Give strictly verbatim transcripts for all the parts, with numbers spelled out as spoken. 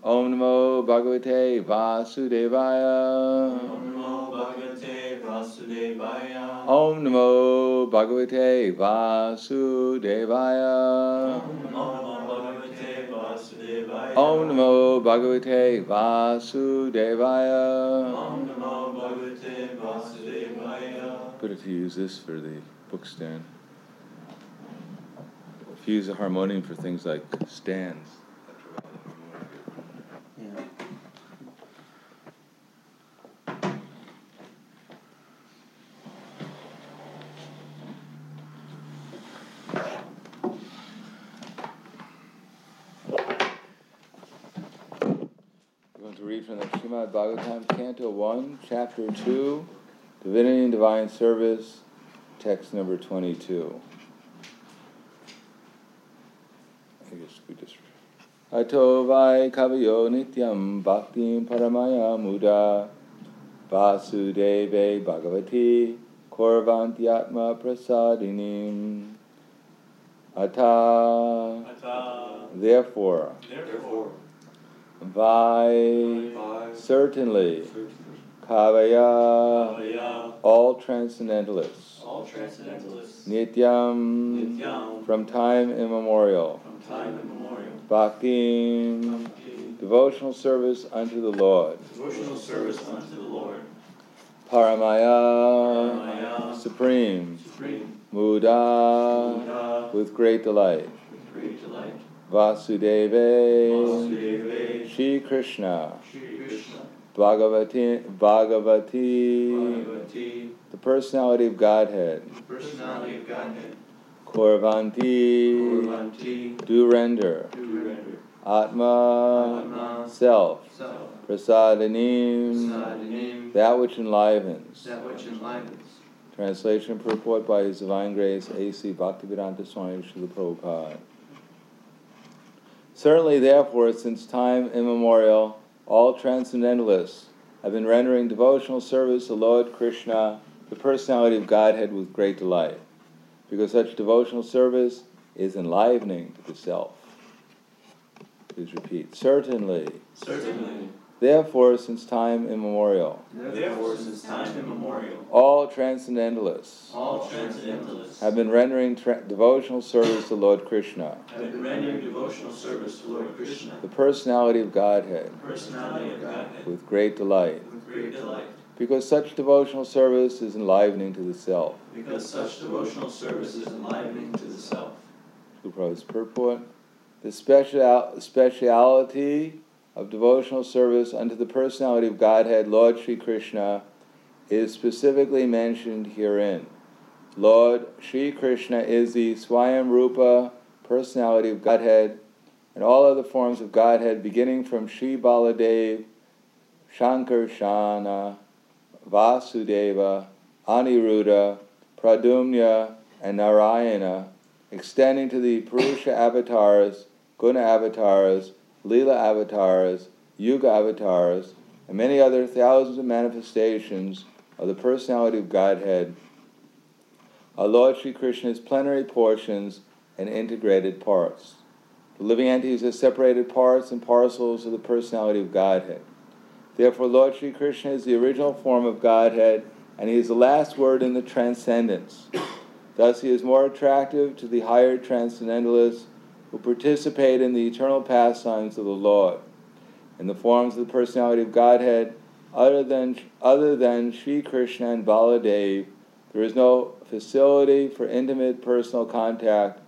Om Namo Bhagavate Vasudevaya. Om Namo Bhagavate Vasudevaya. Om Namo Bhagavate Vasudevaya. Om Namo Bhagavate Vasudevaya. Om Namo Bhagavate Vasudevaya. Om Namo Bhagavate Vasudevaya. Better to use this for the book stand. If you use a harmonium for things like stands. Yeah. We're going to read from the Srimad Bhagavatam, Canto one, Chapter two, Divinity and Divine Service, text number twenty-two. I guess we just... Ato vai kavayo nityam bhaktim paramaya muda vasudeve bhagavati korvantyatma prasadinim. Ata, Ata. therefore, Therefore, vai, Vai. certainly, kavaya, Kavaya. all transcendentalists, All transcendentalists, nityam, Nityam. from time immemorial, From time immemorial, bhaktim, Bhakti. devotional service unto the Lord, Devotional service unto the Lord, paramaya, Paramaya. supreme, Supreme, muda, Buddha. with great delight, With great delight, vasudeve, Vasudeva. Shri Krishna, Shri Krishna, Bhagavati, Bhagavati, Bhagavati, the personality of Godhead, personality of Godhead, Korvanti, Kurvanti, do render, do render, Atma, Atma, self, self, Prasadanim, Sadanim, that which enlivens. that which enlivens. Translation purport by His Divine Grace, A C Bhaktivedanta Swami Srila Prabhupada. Certainly, therefore, since time immemorial, all transcendentalists have been rendering devotional service to Lord Krishna, the personality of Godhead, with great delight, because such devotional service is enlivening to the self. Please repeat. Certainly. Certainly. Therefore, since time immemorial, Therefore, since time immemorial, all transcendentalists all transcendentalists have been rendering tra- devotional service to Lord Krishna, have been rendering devotional service to Lord Krishna, the personality of Godhead, the personality of Godhead, with great delight, with great delight, because such devotional service is enlivening to the self. because such devotional service is enlivening to the self. Prabhupada's purport. The special speciality of devotional service unto the personality of Godhead, Lord Sri Krishna, is specifically mentioned herein. Lord Sri Krishna is the Swayam Rupa personality of Godhead, and all other forms of Godhead, beginning from Sri Baladev, Shankarshana, Vasudeva, Aniruddha, Pradumna, and Narayana, extending to the Purusha avatars, Guna avatars, Leela avatars, Yuga avatars, and many other thousands of manifestations of the personality of Godhead, are Lord Sri Krishna's plenary portions and integrated parts. The living entities are separated parts and parcels of the personality of Godhead. Therefore, Lord Sri Krishna is the original form of Godhead, and He is the last word in the transcendence. Thus, He is more attractive to the higher transcendentalists who participate in the eternal pastimes of the Lord. In the forms of the personality of Godhead, other than, other than Sri Krishna and Baladev, there is no facility for intimate personal contact,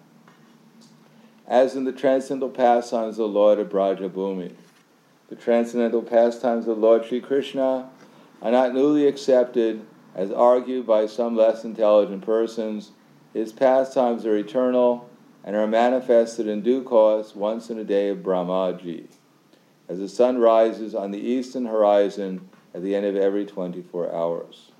as in the transcendental pastimes of the Lord of Brajabhumi. The transcendental pastimes of Lord Sri Krishna are not newly accepted, as argued by some less intelligent persons. His pastimes are eternal and are manifested in due course once in a day of Brahmaji, as the sun rises on the eastern horizon at the end of every twenty-four hours.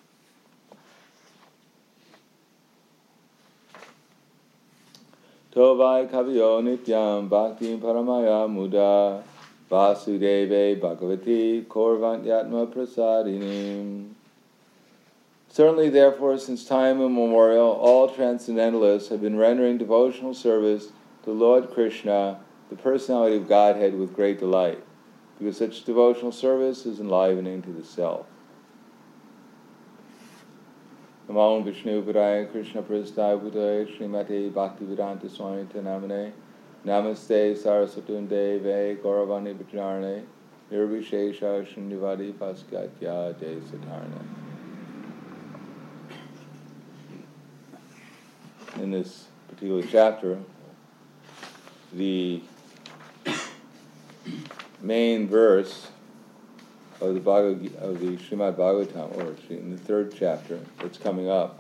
Tovai kaviyo nityam bhaktim paramaya muda vasudeve bhagavati korvantyatma prasadinim. Certainly, therefore, since time immemorial, all transcendentalists have been rendering devotional service to Lord Krishna, the personality of Godhead, with great delight, because such devotional service is enlivening to the self. Namo Vishnu Padaya Krishna Prasthaya Bhutaya Srimate Bhaktivedanta Swami Namane Namaste Saraswati Deve Gauravani Bhajarane Nirvishesha Shunyavadi Paskatya De Satarna. In this particular chapter, the main verse of the Bhagavad, of the Srimad Bhagavatam, or in the third chapter that's coming up,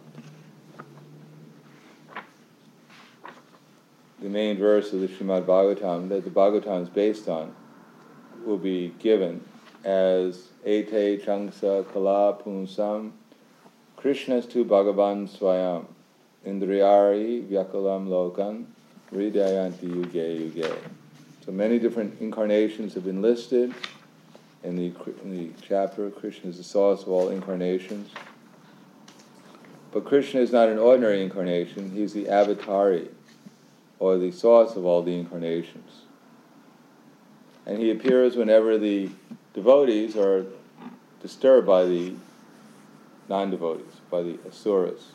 the main verse of the Srimad Bhagavatam that the Bhagavatam is based on will be given as Ete Changsa Kala Punsam Krishnastu Bhagavan Swayam Indriyari Vyakalam Lokan Hridayanti Yuge Yuge. So many different incarnations have been listed in the, in the chapter. Krishna is the source of all incarnations. But Krishna is not an ordinary incarnation. He's the avatari, or the source of all the incarnations. And he appears whenever the devotees are disturbed by the non-devotees, by the asuras.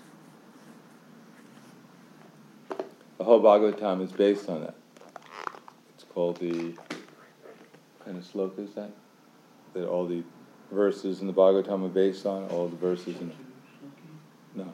The whole Bhagavatam is based on that. It's called the, what kind of sloka is that? That all the verses in the Bhagavatam are based on, all the verses in... No.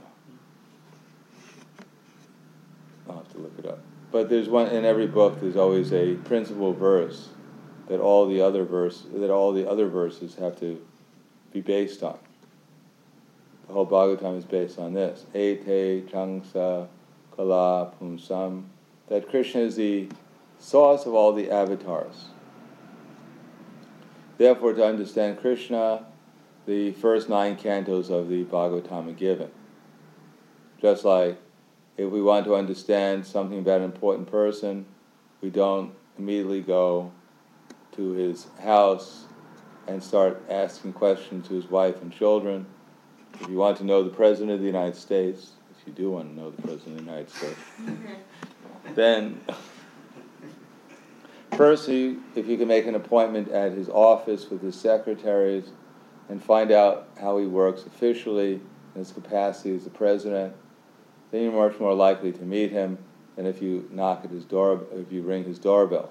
I'll have to look it up. But there's one, in every book there's always a principal verse that all the other verse, that all the other verses have to be based on. The whole Bhagavatam is based on this. Ete Changsa Kala Punsam, that Krishna is the source of all the avatars. Therefore, to understand Krishna, the first nine cantos of the Bhagavatam are given. Just like if we want to understand something about an important person, we don't immediately go to his house and start asking questions to his wife and children. If you want to know the President of the United States, if you do want to know the President of the United States, then first, you, if you can make an appointment at his office with his secretaries and find out how he works officially in his capacity as the president, then you're much more likely to meet him than if you knock at his door, if you ring his doorbell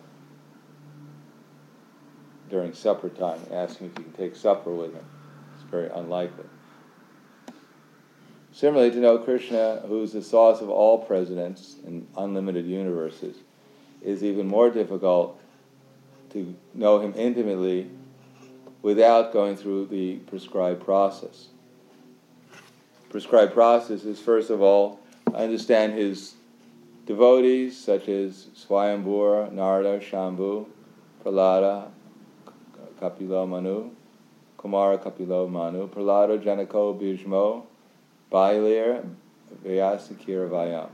during supper time, asking if you can take supper with him. It's very unlikely. Similarly, to know Krishna, who is the source of all presidents in unlimited universes, is even more difficult to know him intimately without going through the prescribed process. Prescribed process is, first of all, understand his devotees, such as Swayambhura, Narada, Shambhu, Prahlada, Kapila Manu, Kumara Kapila Manu, Prahlada, Janako, Bhishmo, Bailir, Vyasakira Vayam.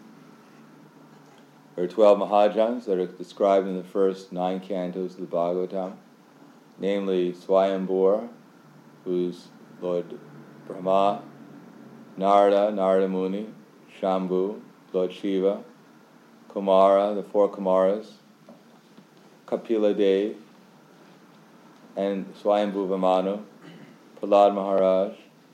There are twelve Mahajans that are described in the first nine cantos of the Bhagavatam, namely Swayambhura, who's Lord Brahma, Narada, Narada Muni, Shambhu, Lord Shiva, Kumara, the four Kumaras, Kapila Dev, and Swayambhuva Manu, Prahlad Maharaj,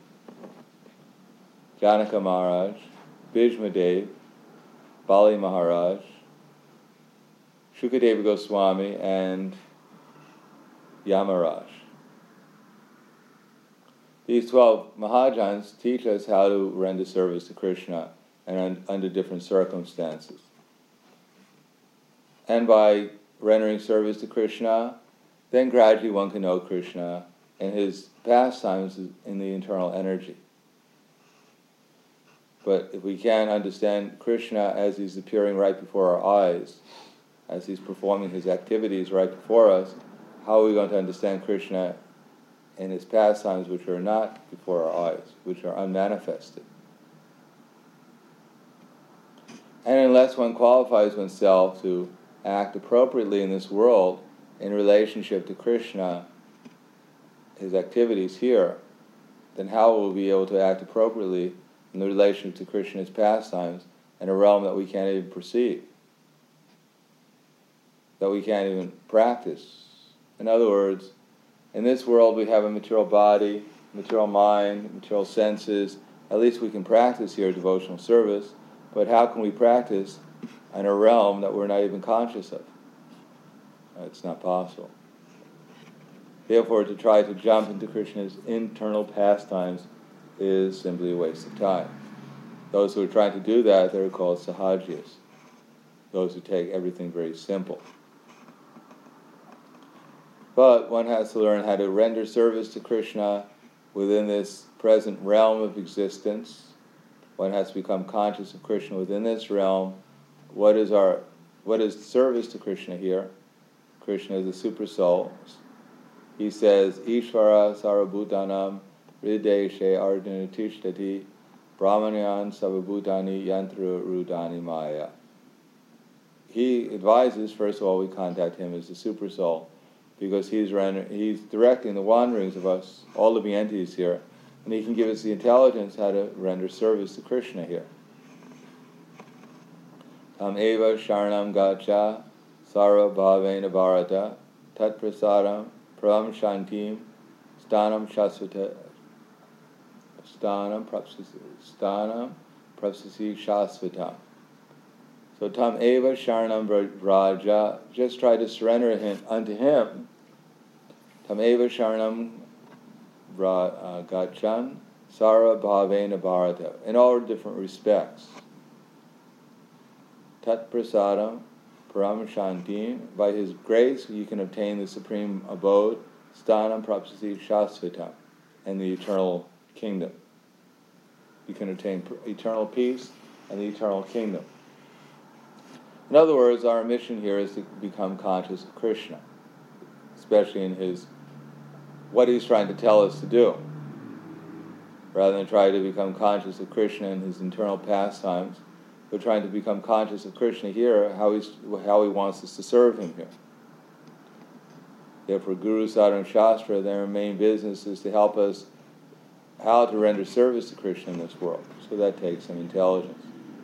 Janaka Maharaj, Bhishma Dev, Bali Maharaj, Shukadeva Goswami, and Yamaraj. These twelve Mahajans teach us how to render service to Krishna and un- under different circumstances. And by rendering service to Krishna, then gradually one can know Krishna and his pastimes in the internal energy. But if we can't understand Krishna as he's appearing right before our eyes, as he's performing his activities right before us, how are we going to understand Krishna in his pastimes which are not before our eyes, which are unmanifested? And unless one qualifies oneself to act appropriately in this world in relationship to Krishna, his activities here, then how will we be able to act appropriately in the relation to Krishna's pastimes in a realm that we can't even perceive, that we can't even practice In other words, in this world we have a material body, material mind, material senses. At least we can practice here devotional service, but how can we practice in a realm that we're not even conscious of? It's not possible. Therefore, to try to jump into Krishna's internal pastimes is simply a waste of time. Those who are trying to do that, they're called sahajis. Those who take everything very simple. But one has to learn how to render service to Krishna within this present realm of existence. One has to become conscious of Krishna within this realm. What is our, what is service to Krishna here? Krishna is the super soul. He says, Ishvara sarabhutanam hrideshe ardhanatishtati brahmanyan savabhutani yantra rudani maya. He advises, first of all, we contact him as the super soul, because he's render, he's directing the wanderings of us, all living entities here, and he can give us the intelligence how to render service to Krishna here. Tam eva sharanam gacha sara bhavena bharata tat prasadam pram shantim stanam shasvata stanam prapsasi stanam prapsasi shasvatam. So tam eva sharanam vraja, just try to surrender him, unto him. Tam eva sharanam vra, gachan sara bhavena bharata, in all different respects. Tat prasadam param shantim, by his grace you can obtain the supreme abode, stanam prapsasi shasvatam, and the eternal kingdom. You can obtain eternal peace and the eternal kingdom. In other words, our mission here is to become conscious of Krishna, especially in his, what he's trying to tell us to do. Rather than try to become conscious of Krishna and his internal pastimes, we're trying to become conscious of Krishna here, how he's, how he wants us to serve him here. Therefore, Guru, Sadhana, and Shastra, their main business is to help us how to render service to Krishna in this world. So that takes some intelligence.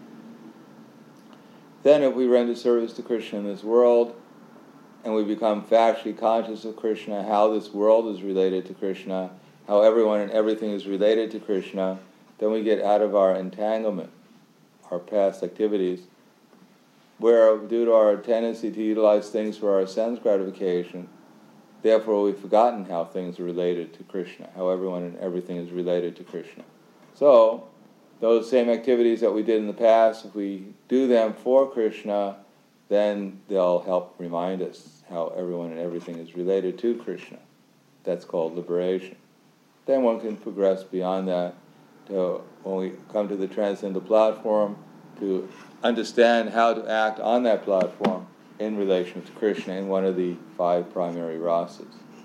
Then if we render service to Krishna in this world, and we become factually conscious of Krishna, how this world is related to Krishna, how everyone and everything is related to Krishna, then we get out of our entanglement, our past activities, where due to our tendency to utilize things for our sense gratification, therefore we've forgotten how things are related to Krishna, how everyone and everything is related to Krishna. So, those same activities that we did in the past, if we do them for Krishna, then they'll help remind us how everyone and everything is related to Krishna. That's called liberation. Then one can progress beyond that to, when we come to the transcendental platform, to understand how to act on that platform in relation to Krishna in one of the five primary rasas.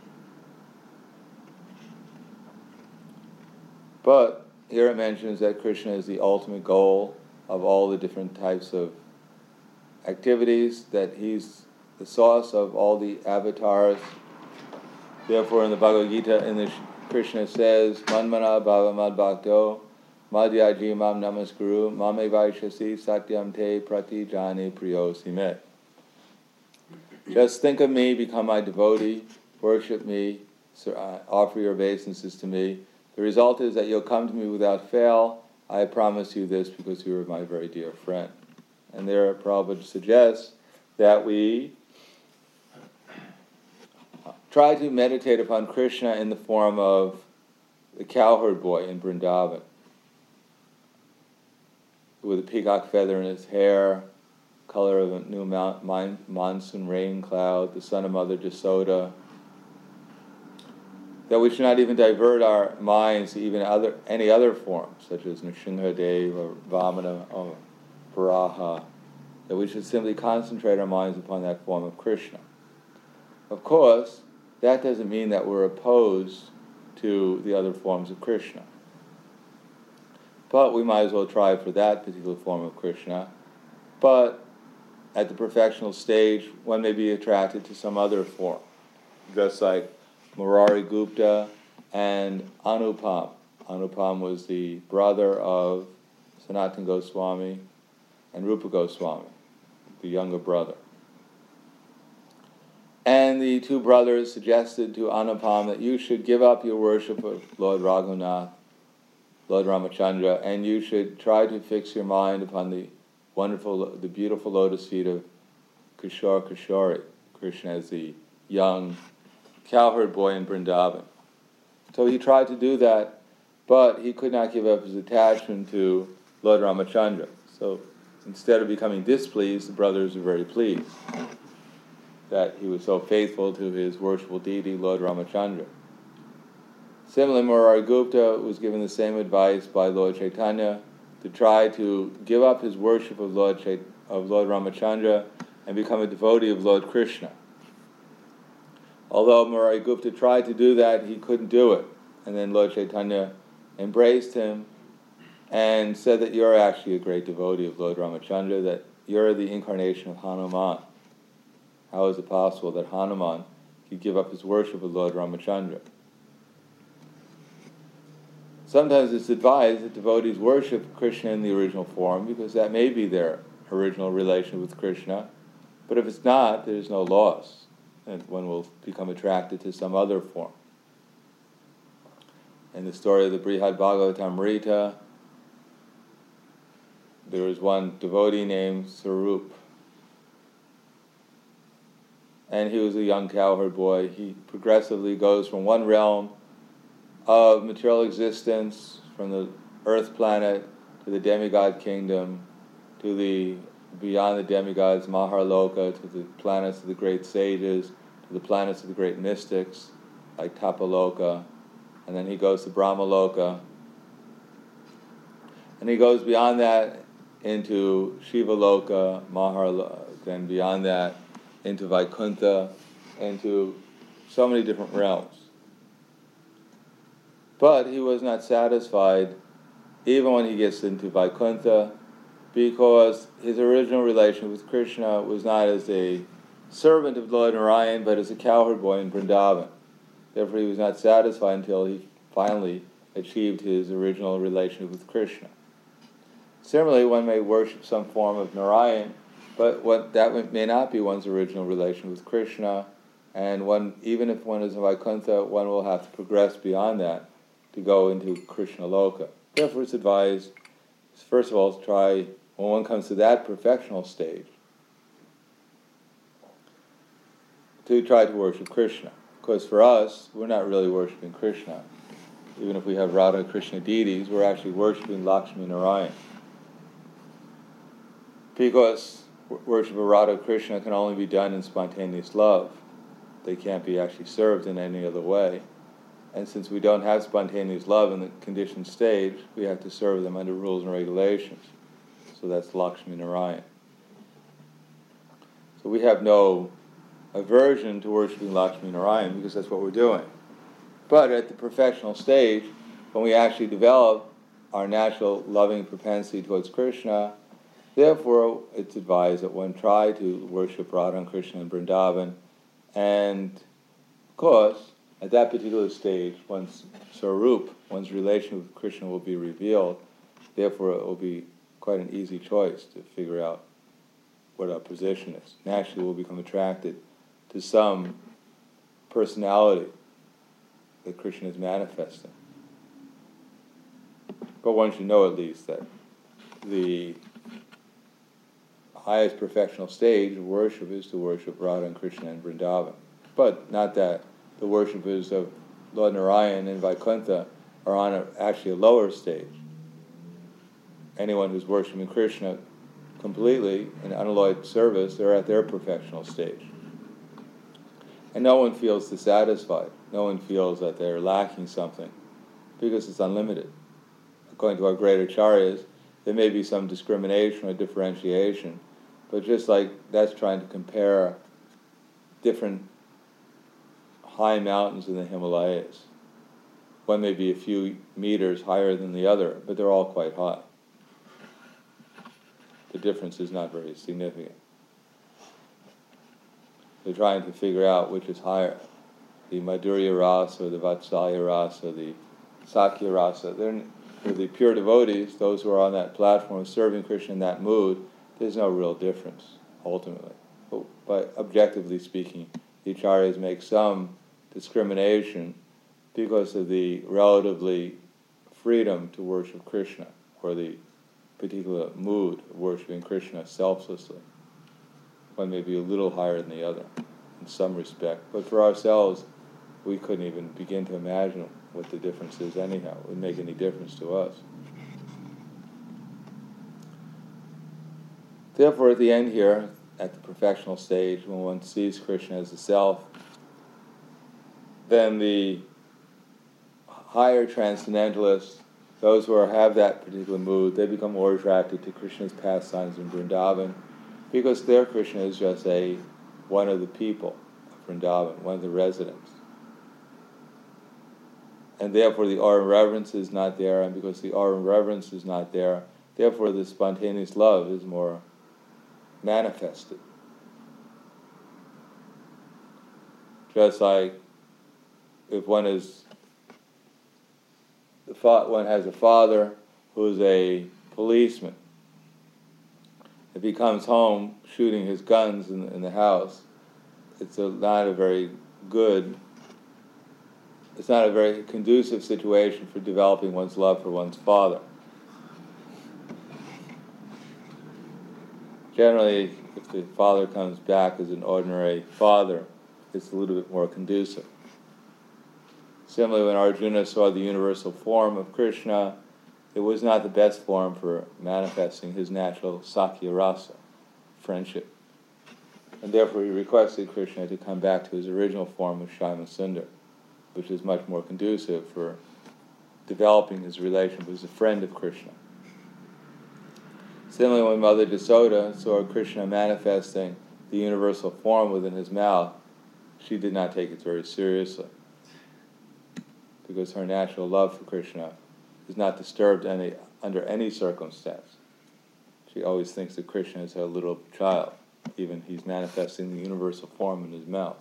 But here it mentions that Krishna is the ultimate goal of all the different types of activities, that he's the source of all the avatars. Therefore in the Bhagavad Gita, in the Krishna says, Manmana bhava mad bhakto madhyaji mam namaskuru mame vaishasi satyam te prati jani priyosi me. Just think of me, become my devotee, worship me, offer your obeisances to me. The result is that you'll come to me without fail. I promise you this because you are my very dear friend. And there Prabhupada suggests that we try to meditate upon Krishna in the form of the cowherd boy in Vrindavan, with a peacock feather in his hair, color of a new monsoon rain cloud, the son of Mother Jasoda. That we should not even divert our minds to even other any other forms, such as Nrsimhadev or Vamana or Varaha. That we should simply concentrate our minds upon that form of Krishna. Of course, that doesn't mean that we're opposed to the other forms of Krishna. But we might as well try for that particular form of Krishna. But at the perfectional stage, one may be attracted to some other form, just like Murari Gupta and Anupam. Anupam was the brother of Sanatana Goswami and Rupa Goswami, the younger brother. And the two brothers suggested to Anupam that you should give up your worship of Lord Raghunath, Lord Ramachandra, and you should try to fix your mind upon the wonderful, the beautiful lotus feet of Kishore Kishori, Krishna as the young cowherd boy in Vrindavan. So he tried to do that, but he could not give up his attachment to Lord Ramachandra. So instead of becoming displeased, the brothers were very pleased that he was so faithful to his worshipful deity, Lord Ramachandra. Similarly, Murari Gupta was given the same advice by Lord Chaitanya to try to give up his worship of Lord Chait- of Lord Ramachandra and become a devotee of Lord Krishna. Although Murari Gupta tried to do that, he couldn't do it. And then Lord Chaitanya embraced him and said that you're actually a great devotee of Lord Ramachandra, that you're the incarnation of Hanuman. How is it possible that Hanuman could give up his worship of Lord Ramachandra? Sometimes it's advised that devotees worship Krishna in the original form because that may be their original relation with Krishna. But if it's not, there's no loss, and one will become attracted to some other form. In the story of the Brihad Bhagavatamrita, there was one devotee named Sarup. And he was a young cowherd boy. He progressively goes from one realm of material existence, from the earth planet, to the demigod kingdom, to the beyond the demigods, Maharloka, to the planets of the great sages, to the planets of the great mystics, like Tapaloka, and then he goes to Brahmaloka. And he goes beyond that into Shivaloka, Maharloka, then beyond that into Vaikuntha, into so many different realms. But he was not satisfied even when he gets into Vaikuntha, because his original relation with Krishna was not as a servant of Lord Narayan, but as a cowherd boy in Vrindavan. Therefore he was not satisfied until he finally achieved his original relation with Krishna. Similarly, one may worship some form of Narayan, but what, that may not be one's original relation with Krishna, and one, even if one is in Vaikuntha, one will have to progress beyond that to go into Krishna Loka. Therefore it's advised, first of all, to try, when one comes to that perfectional stage, to try to worship Krishna. Because for us, we're not really worshiping Krishna. Even if we have Radha Krishna deities, we're actually worshiping Lakshmi Narayan. Because worship of Radha Krishna can only be done in spontaneous love. They can't be actually served in any other way. And since we don't have spontaneous love in the conditioned stage, we have to serve them under rules and regulations. So that's Lakshmi Narayan. So we have no aversion to worshiping Lakshmi Narayan because that's what we're doing. But at the perfectional stage, when we actually develop our natural loving propensity towards Krishna, therefore it's advised that one try to worship Radha and Krishna in Vrindavan, and of course, at that particular stage, one's Sarup, one's relation with Krishna will be revealed. Therefore, it will be quite an easy choice to figure out what our position is. Naturally, we'll become attracted to some personality that Krishna is manifesting. But one should know at least that the highest perfectional stage of worship is to worship Radha and Krishna in Vrindavan. But not that the worshippers of Lord Narayan and Vaikuntha are on a, actually a lower stage. Anyone who's worshiping Krishna completely in unalloyed service, they're at their perfectional stage. And no one feels dissatisfied. No one feels that they're lacking something, because it's unlimited. According to our great acharyas, there may be some discrimination or differentiation, but just like that's trying to compare different high mountains in the Himalayas. One may be a few meters higher than the other, but they're all quite high. The difference is not very significant. They're trying to figure out which is higher, the Madhurya Rasa, or the Vatsalya Rasa, the Sakya Rasa. They're, for the pure devotees, those who are on that platform serving Krishna in that mood, there's no real difference, ultimately. But, but objectively speaking, the Acharyas make some discrimination because of the relatively freedom to worship Krishna, or the particular mood of worshiping Krishna selflessly. One may be a little higher than the other in some respect, but for ourselves, we couldn't even begin to imagine what the difference is anyhow. It wouldn't make any difference to us. Therefore, at the end here, at the perfectional stage, when one sees Krishna as the self, then the higher transcendentalists, those who are, have that particular mood, they become more attracted to Krishna's pastimes in Vrindavan, because their Krishna is just a one of the people of Vrindavan, one of the residents. And therefore the aura of reverence is not there, and because the aura of reverence is not there, therefore the spontaneous love is more manifested. Just like if one is, the fa- one has a father who's a policeman. If he comes home shooting his guns in, in the house, it's a, not a very good, it's not a very conducive situation for developing one's love for one's father. Generally, if the father comes back as an ordinary father, it's a little bit more conducive. Similarly, when Arjuna saw the universal form of Krishna, it was not the best form for manifesting his natural Sakya Rasa, friendship. And therefore he requested Krishna to come back to his original form of Shyama Sundar, which is much more conducive for developing his relationship as a friend of Krishna. Similarly, when Mother Jasoda saw Krishna manifesting the universal form within his mouth, she did not take it very seriously, because her natural love for Krishna is not disturbed any, under any circumstance. She always thinks that Krishna is her little child, even he's manifesting the universal form in his mouth.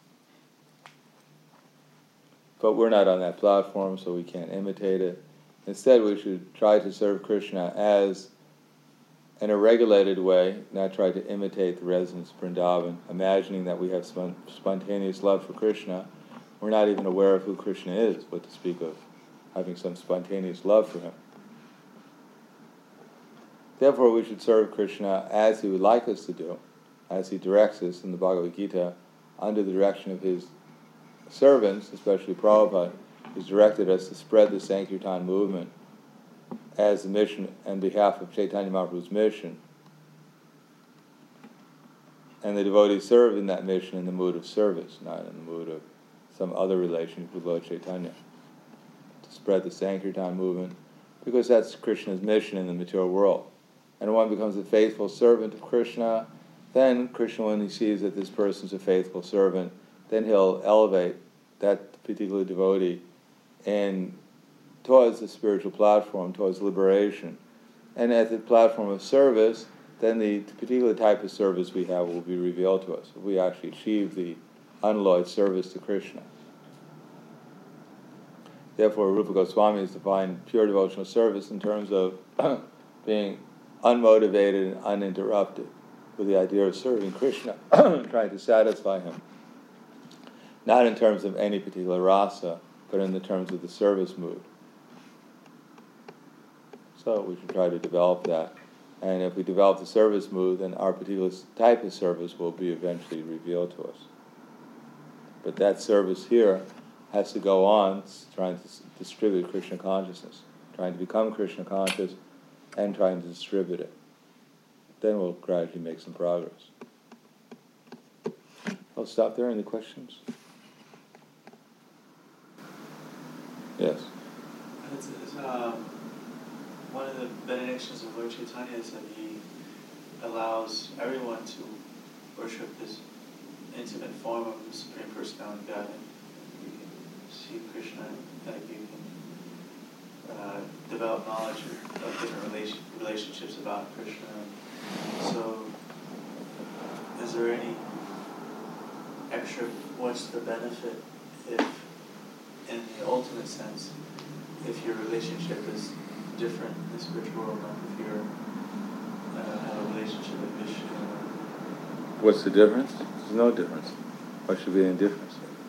But we're not on that platform, so we can't imitate it. Instead, we should try to serve Krishna as, in a regulated way, not try to imitate the residents of Vrindavan, imagining that we have spon- spontaneous love for Krishna. We're not even aware of who Krishna is, what to speak of having some spontaneous love for him. Therefore, we should serve Krishna as he would like us to do, as he directs us in the Bhagavad Gita, under the direction of his servants, especially Prabhupada, who's directed us to spread the Sankirtan movement as the mission on behalf of Chaitanya Mahaprabhu's mission. And the devotees serve in that mission in the mood of service, not in the mood of some other relationship with Lord Chaitanya. To spread the Sankirtan movement, because that's Krishna's mission in the material world. And one becomes a faithful servant of Krishna, then Krishna, when he sees that this person's a faithful servant, then he'll elevate that particular devotee and towards the spiritual platform, towards liberation. And at the platform of service, then the particular type of service we have will be revealed to us. If we actually achieve the unalloyed service to Krishna. Therefore, Rupa Goswami has defined pure devotional service in terms of being unmotivated and uninterrupted, with the idea of serving Krishna, trying to satisfy him. Not in terms of any particular rasa, but in the terms of the service mood. So we should try to develop that. And if we develop the service mood, then our particular type of service will be eventually revealed to us. But that service here has to go on, trying to distribute Krishna consciousness, trying to become Krishna conscious and trying to distribute it. Then we'll gradually make some progress. I'll stop there. Any questions? Yes. It's, it's, um, one of the benedictions of Lord Chaitanya is that he allows everyone to worship this intimate form of the Supreme Personality of God. You can see Krishna, like you can uh, develop knowledge of different relation, relationships about Krishna. So, is there any extra, what's the benefit if, in the ultimate sense, if your relationship is different in the spiritual world, like if you're uh, have a relationship with Vishnu? What's the difference? There's no difference. Why should there be any difference?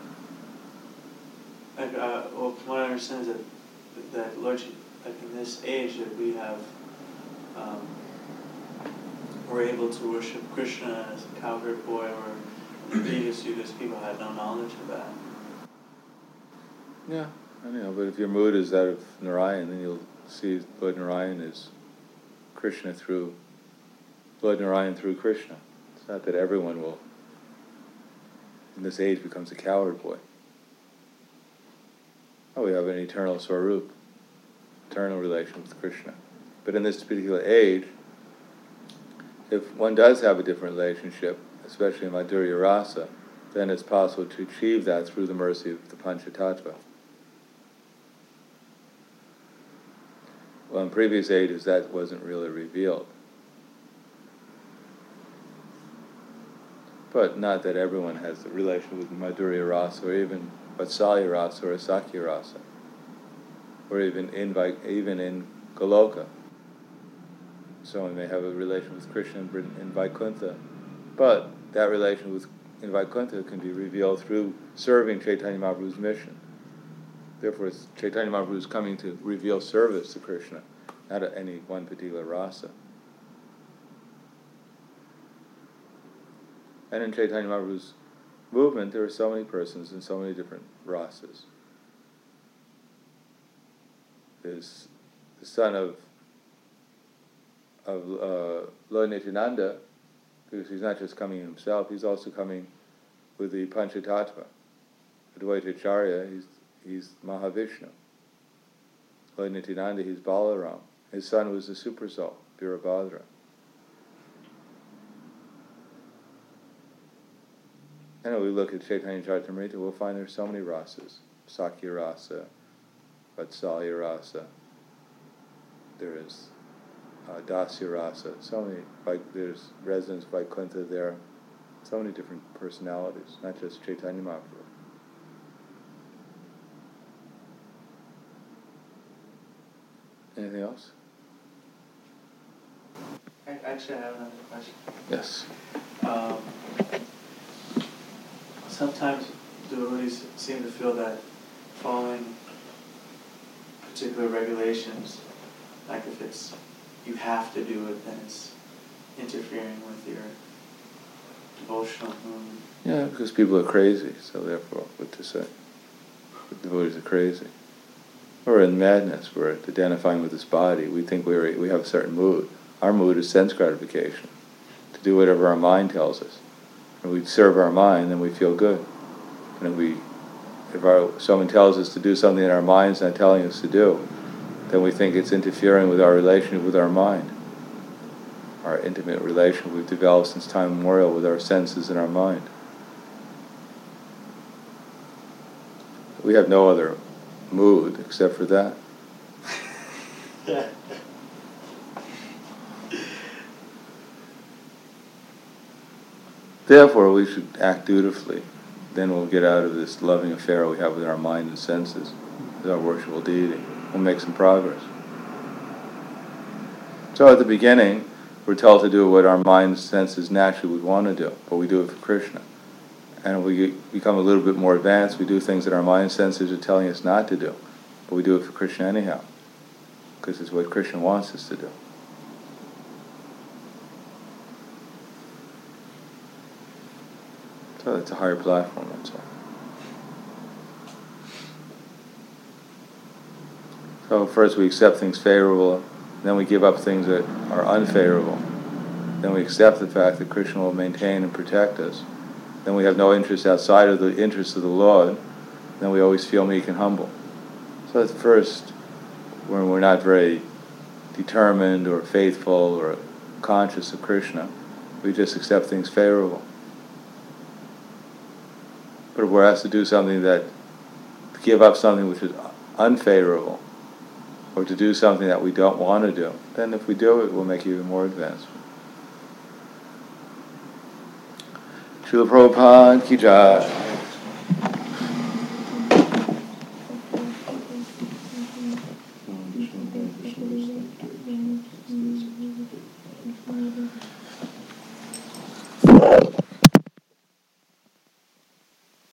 Like, uh, well, from what I understand is that, that Lord, like in this age that we have, um, we're able to worship Krishna as a cowherd boy, or in the previous yugas people had no knowledge of that. Yeah, I know, but if your mood is that of Narayan, then you'll see Lord Narayan is Krishna through, Lord Narayan through Krishna. It's not that everyone will, in this age, becomes a cowherd boy. Oh, we have an eternal Swarup, eternal relation with Krishna. But in this particular age, if one does have a different relationship, especially in Madhurya Rasa, then it's possible to achieve that through the mercy of the Panchatattva. Well, in previous ages, that wasn't really revealed. But not that everyone has a relation with Madhurya Rasa, or even Vatsalya Rasa, or Sakya Rasa, or even in, even in Goloka. Someone may have a relation with Krishna in Vaikuntha, but that relation with in Vaikuntha can be revealed through serving Chaitanya Mahaprabhu's mission. Therefore, it's Chaitanya Mahaprabhu is coming to reveal service to Krishna, not at any one particular rasa. And in Chaitanya Mahaprabhu's movement, there are so many persons and so many different rasas. There's the son of of uh, Lord Nityananda, because he's not just coming himself, he's also coming with the Panchatattva. Advaita Acharya, he's, he's Mahavishnu. Lord Nityananda, he's Balaram. His son was the super soul, Virabhadra. And when we look at Chaitanya Charitamrita, we'll find there's so many rasas. Sakya Rasa, Vatsalya Rasa, there is uh, Dasya Rasa, so many, like there's residents of Vaikuntha there, so many different personalities, not just Chaitanya Mahaprabhu. Anything else? I, actually, I have another question. Yes. Um, sometimes devotees seem to feel that following particular regulations, like if it's you have to do it, then it's interfering with your devotional mood. Yeah, because people are crazy, so therefore, what to say? The devotees are crazy. Or in madness, we're identifying with this body. We think we're, we have a certain mood. Our mood is sense gratification, to do whatever our mind tells us. And we serve our mind, then we feel good. And if we, if our, someone tells us to do something that our mind's not telling us to do, then we think it's interfering with our relationship with our mind, our intimate relation we've developed since time immemorial with our senses and our mind. We have no other mood except for that. Therefore, we should act dutifully. Then we'll get out of this loving affair we have with our mind and senses, with our worshipful deity. We'll make some progress. So at the beginning, we're told to do what our mind and senses naturally would want to do, but we do it for Krishna. And we become a little bit more advanced, we do things that our mind and senses are telling us not to do, but we do it for Krishna anyhow, because it's what Krishna wants us to do. So it's a higher platform, that's all. So first we accept things favorable, then we give up things that are unfavorable. Then we accept the fact that Krishna will maintain and protect us. Then we have no interest outside of the interests of the Lord. Then we always feel meek and humble. So at first, when we're not very determined or faithful or conscious of Krishna, we just accept things favorable. But if we're asked to do something that, to give up something which is unfavorable, or to do something that we don't want to do, then if we do it, we'll make even more advancement. Srila Prabhupada ki jai.